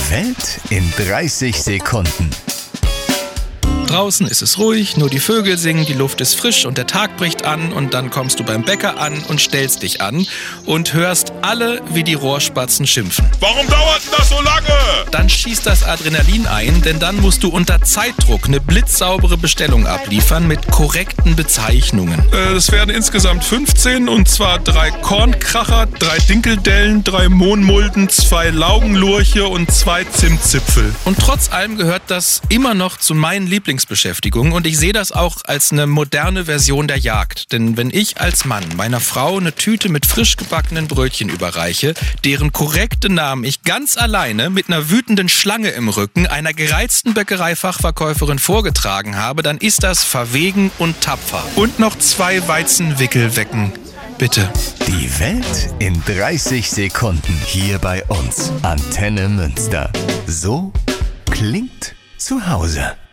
Die Welt in 30 Sekunden. Draußen ist es ruhig, nur die Vögel singen, die Luft ist frisch und der Tag bricht an und dann kommst du beim Bäcker an und stellst dich an und hörst alle wie die Rohrspatzen schimpfen. Warum dauert denn das so lange? Dann schießt das Adrenalin ein, denn dann musst du unter Zeitdruck eine blitzsaubere Bestellung abliefern mit korrekten Bezeichnungen. Das werden insgesamt 15 und zwar 3 Kornkracher, 3 Dinkeldellen, 3 Mohnmulden, 2 Laugenlurche und 2 Zimtzipfel. Und trotz allem gehört das immer noch zu meinen Lieblingsbeschäftigungen und ich sehe das auch als eine moderne Version der Jagd. Denn wenn ich als Mann meiner Frau eine Tüte mit frisch gebackenen Brötchen überreiche, deren korrekte Namen ich ganz alleine mit einer wütenden Schlange im Rücken einer gereizten Bäckereifachverkäuferin vorgetragen habe, dann ist das verwegen und tapfer. Und noch 2 Weizenwickel wecken. Bitte. Die Welt in 30 Sekunden hier bei uns. Antenne Münster. So klingt zu Hause.